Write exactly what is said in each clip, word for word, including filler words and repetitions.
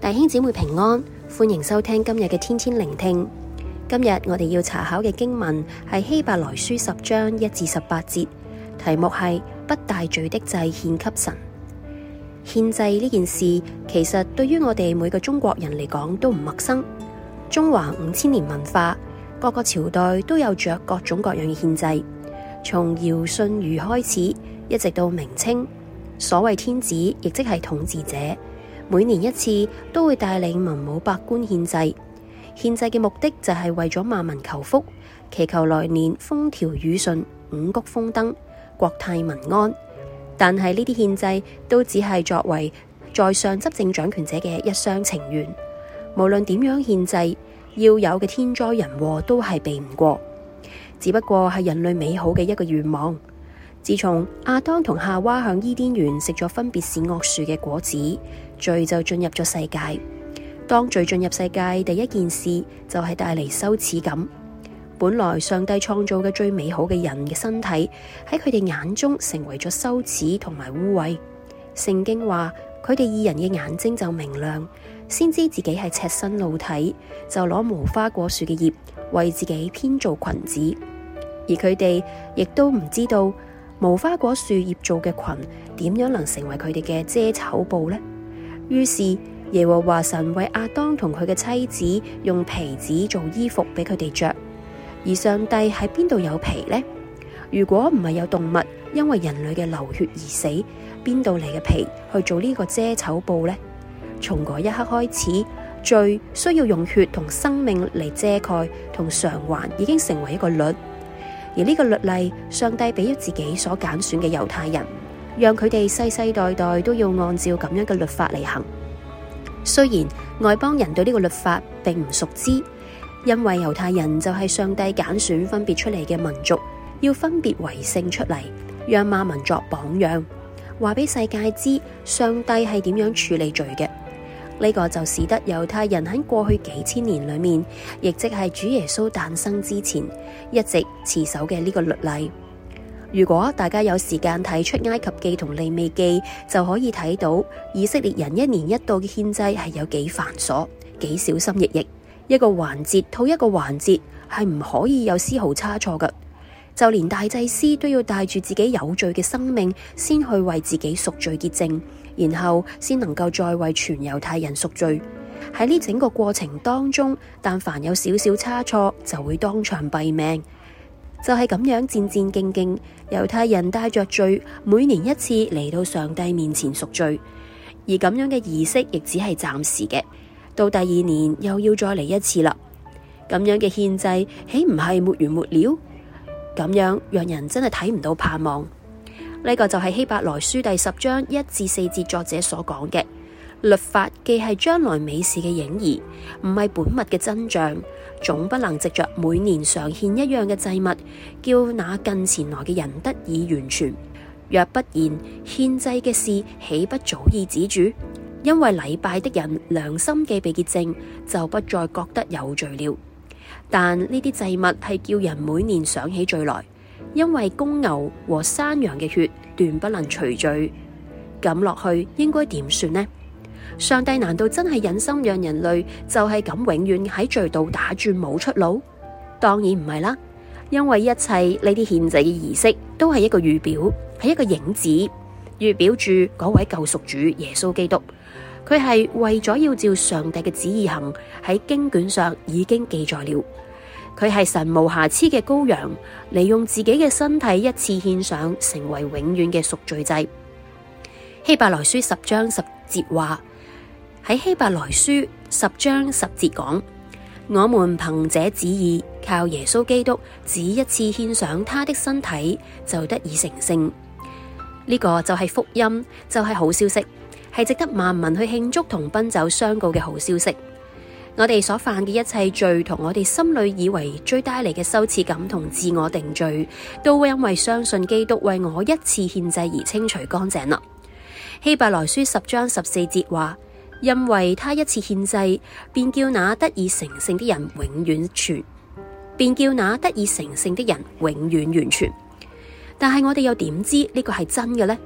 弟兄姊妹平安，歡迎收聽今日嘅天天聆聽。今日我哋要查考嘅經文係希伯來書十章一至十八節，題目係不帶罪的祭獻給神。獻祭呢件事其實對於我哋每個中國人嚟講都唔陌生。中華五千年文化，各個朝代都有着各種各樣嘅獻祭，從堯舜禹開始，一直到明清，所謂天子亦即係統治者，每年一次都會帶領文武百官獻祭。獻祭嘅目的就係為咗萬民求福，祈求來年風調雨順、五穀豐登、國泰民安。但係呢啲獻祭都只係作為在上執政掌權者嘅一廂情願。無論點樣獻祭，要有嘅天災人禍都係避唔過，只不過係人類美好嘅一個願望。自從亞當同夏娃向伊甸園食咗分別善惡樹嘅果子，罪就進入咗世界。當罪進入世界，第一件事就係帶嚟羞恥感。本來上帝創造嘅最美好嘅人嘅身體，喺佢哋眼中成為咗羞恥同埋污穢。聖經話佢哋義人嘅眼睛就明亮，先知自己係赤身露體，就攞無花果樹嘅葉為自己編造裙子。而佢哋亦都唔知道無花果樹葉做嘅裙點樣能成為佢哋嘅遮醜布呢？於是耶和華神為亞當同佢嘅妻子用皮子做衣服俾佢哋着。而上帝喺邊度有皮呢？如果唔係有動物因為人類嘅流血而死，邊度嚟嘅皮去做呢個遮醜布呢？從嗰一刻開始，罪需要用血同生命嚟遮蓋同償還，已經成為一個律。而呢個律例，上帝俾咗自己所揀選嘅猶太人，讓佢哋世世代代都要按照咁樣嘅律法嚟行。雖然外邦人對呢個律法並唔熟知，因為猶太人就係上帝揀選分別出嚟嘅民族，要分別為聖出嚟，讓萬民作榜樣，話俾世界知上帝係點樣處理罪嘅。呢個就使得猶太人喺過去幾千年裏面，亦即係主耶穌誕生之前，一直持守嘅呢個律例。如果大家有時間睇出埃及記同利未記，就可以睇到以色列人一年一度嘅獻祭係有幾繁瑣、幾小心翼翼，一個環節套一個環節，係唔可以有絲毫差錯嘅。就連大祭司都要帶住自己有罪嘅生命，先去為自己贖罪潔淨，然後先能夠再為全猶太人贖罪。喺呢整個過程當中，但凡有少少差錯，就會當場斃命。就係咁樣戰戰兢兢，猶太人帶着罪，每年一次嚟到上帝面前贖罪。而咁樣嘅儀式亦只係暫時嘅，到第二年又要再嚟一次啦。咁樣嘅獻祭，豈唔係沒完沒了？咁樣讓人真係睇唔到盼望。呢個就係希伯來書第十章一至四節作者所講嘅，律法既係將來美事嘅影兒，唔係本物嘅真像，總不能藉着每年常獻一樣嘅祭物，叫那近前來嘅人得以完全。若不然，獻祭嘅事豈不早已止住？因為禮拜的人良心既被潔淨，就不再覺得有罪了。但呢啲祭物係叫人每年想起罪來，因為公牛和山羊嘅血斷不能除罪。咁落去應該點算呢？上帝難道真係忍心讓人類就係咁永遠喺罪度打轉冇出路？當然唔係啦，因為一切呢啲獻祭嘅儀式都係一個預表，係一個影子，預表住嗰位救贖主耶穌基督。佢係為咗要照上帝嘅旨意行，喺經卷上已經記載了。佢係神無瑕疵嘅羔羊，利用自己嘅身體一次獻上，成為永遠嘅贖罪祭。希伯來書十章十節話，喺希伯來書十章十節講，我們憑這旨意，靠耶穌基督只一次獻上他的身體，就得以成聖。呢、這個就係福音，就係、是、好消息，係值得萬民去慶祝同奔走相告嘅好消息。我哋所犯嘅一切罪，同我哋心裏以為最帶嚟嘅羞恥感同自我定罪，都會因為相信基督為我一次獻祭而清除乾淨啦。希伯來書十章十四節話，因為他一次獻祭，便叫那得以成聖的人永遠全，便叫那得以成聖的人永遠完全。但係我哋又點知呢個係真嘅呢？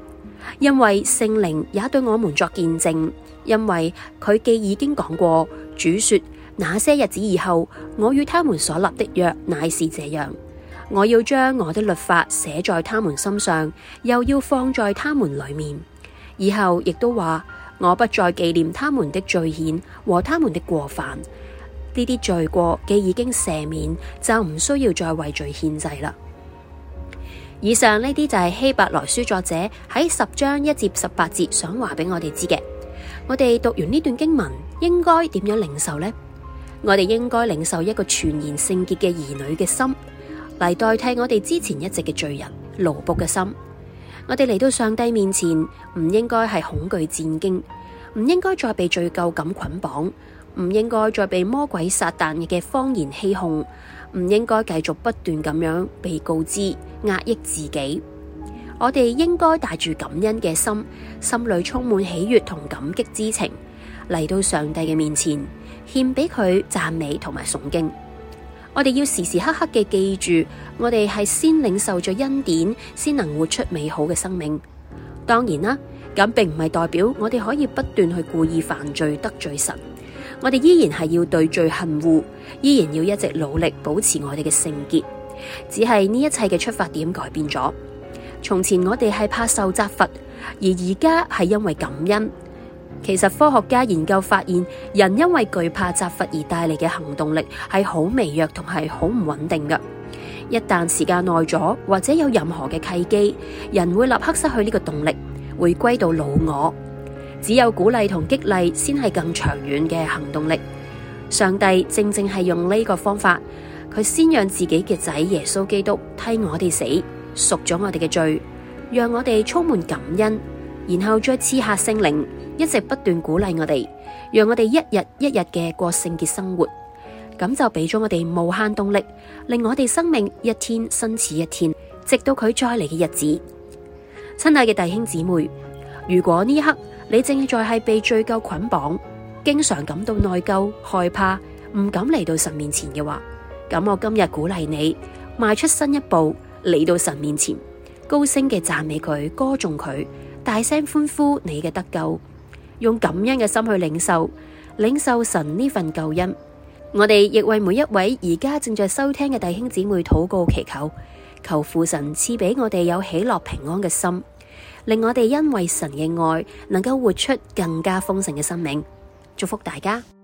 因為聖靈也對我們作見證，因為佢既已經講過，主說那些日子以後，我與他們所立的約乃是這樣，我要將我的律法寫在他們心上，又要放在他們裡面。以後亦都話，我不再紀念他們的罪愆和他們的過犯，呢啲罪過既已經赦免，就唔需要再為罪獻祭啦。以上呢啲就係希伯來書作者喺十章一至十八節想話俾我哋知嘅。我哋讀完呢段經文，應該點樣領受呢？我哋應該領受一個全然聖潔嘅兒女嘅心，嚟代替我哋之前一直嘅罪人奴僕嘅心。我哋嚟到上帝面前，唔應該係恐懼戰驚，唔應該再被罪疚感捆綁，唔應該再被魔鬼撒旦嘅謊言欺哄，唔應該繼續不斷咁樣被告知壓抑自己。我哋應該帶住感恩嘅心，心裏充滿喜悅同感激之情，嚟到上帝嘅面前，獻俾佢讚美同埋崇敬。我哋要時時刻刻嘅記住，我哋係先領受咗恩典，先能活出美好嘅生命。當然啦，咁並唔係代表我哋可以不斷去故意犯罪得罪神。我哋依然係要對罪恨惡，依然要一直努力保持我哋嘅聖潔。只係呢一切嘅出發點改變咗。從前我哋係怕受責罰，而而家係因為感恩。其實科學家研究發現，人因為懼怕責罰而帶嚟嘅行動力係好微弱同係好唔穩定嘅。一旦時間耐咗，或者有任何嘅契機，人會立刻失去呢個動力，回歸到老我。只有鼓勵同激勵先係更長遠嘅行動力。上帝正正係用呢個方法，佢先讓自己嘅仔耶穌基督替我哋死，贖咗我哋嘅罪，讓我哋充滿感恩，然後再賜下聖靈，一直不斷鼓勵我哋，讓我哋一日一日嘅過聖潔生活。咁就俾咗我哋無限動力，令我哋生命一天新似一天，直到佢再嚟嘅日子。親愛嘅弟兄姊妹，如果呢一刻你正在係被罪疚捆綁，經常感到內疚、害怕，唔敢嚟到神面前嘅話，咁我今日鼓勵你邁出新一步，嚟到神面前，高聲嘅讚美佢，歌頌佢，大聲歡呼你嘅得救，用感恩嘅心去領受，領受神呢份救恩。我哋亦為每一位而家正在收聽嘅弟兄姊妹禱告祈求，求父神賜俾我哋有喜樂平安嘅心，令我哋因為神嘅愛能夠活出更加豐盛嘅生命。祝福大家。